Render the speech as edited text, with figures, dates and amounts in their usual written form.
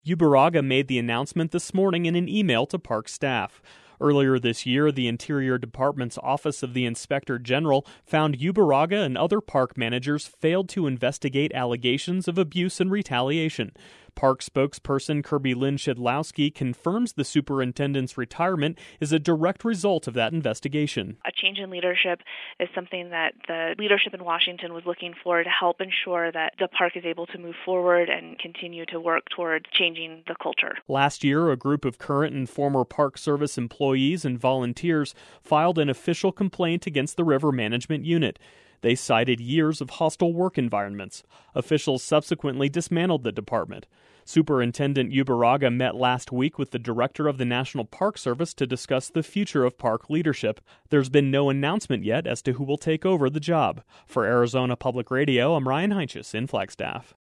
Ubaraga made the announcement this morning in an email to park staff. Earlier this year, the Interior Department's Office of the Inspector General found Ubaraga and other park managers failed to investigate allegations of abuse and retaliation. Park spokesperson Kirby Lynn Shedlowski confirms the superintendent's retirement is a direct result of that investigation. A change in leadership is something that the leadership in Washington was looking for to help ensure that the park is able to move forward and continue to work towards changing the culture. Last year, a group of current and former Park Service employees and volunteers filed an official complaint against the River Management Unit. They cited years of hostile work environments. Officials subsequently dismantled the department. Superintendent Ubaraga met last week with the director of the National Park Service to discuss the future of park leadership. There's been no announcement yet as to who will take over the job. For Arizona Public Radio, I'm Ryan Heinches in Flagstaff.